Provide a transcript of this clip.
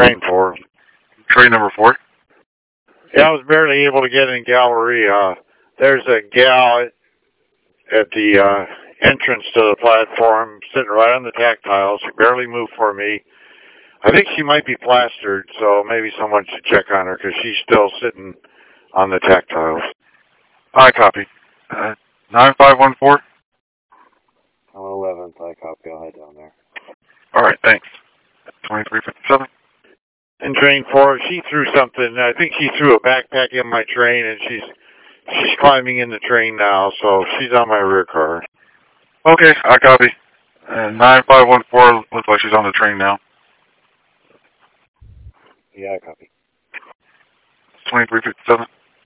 train 4. Train number 4? Yeah, I was barely able to get in Galleria. There's a gal at the entrance to the platform sitting right on the tactile. She barely moved for me. I think she might be plastered, so maybe someone should check on her because she's still sitting on the tactiles. I copy. 9514? I'm 11th. I copy. I'll head down there. All right, thanks. 2357? In train 4, she threw something. I think she threw a backpack in my train, and she's climbing in the train now, so she's on my rear car. Okay, I copy. 9514 looks like she's on the train now. Yeah, I copy. 2357?